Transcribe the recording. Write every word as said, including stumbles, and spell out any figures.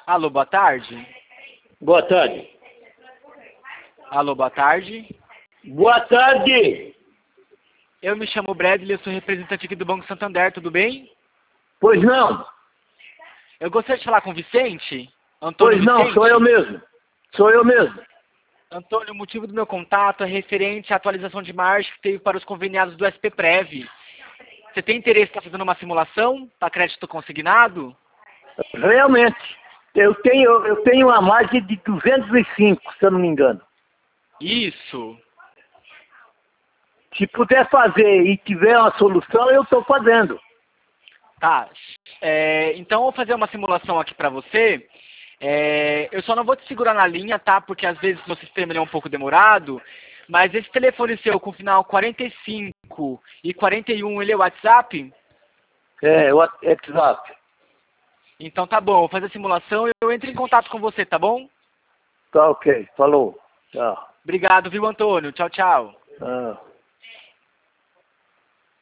Alô, boa tarde. Boa tarde. Alô, boa tarde. Boa tarde. Eu me chamo Bradley, eu sou representante aqui do Banco Santander, tudo bem? Pois não. Eu gostaria de falar com o Vicente. Antônio Pois não, Vicente. sou eu mesmo. Sou eu mesmo. Antônio, o motivo do meu contato é referente à atualização de margem que teve para os conveniados do S P Prev. Você tem interesse em estar fazendo uma simulação para crédito consignado? Realmente. Eu tenho, eu tenho uma margem de duzentos e cinco, se eu não me engano. Isso. Se puder fazer e tiver uma solução, eu estou fazendo. Tá. É, então, eu vou fazer uma simulação aqui para você. É, eu só não vou te segurar na linha, tá? Porque às vezes o sistema ele é um pouco demorado. Mas esse telefone seu com final quarenta e cinco e quarenta e um, ele é o WhatsApp? É, o WhatsApp. Então tá bom, vou fazer a simulação e eu entro em contato com você, tá bom? Tá ok. Falou. Tchau. Obrigado, viu, Antônio? Tchau, tchau. Ah.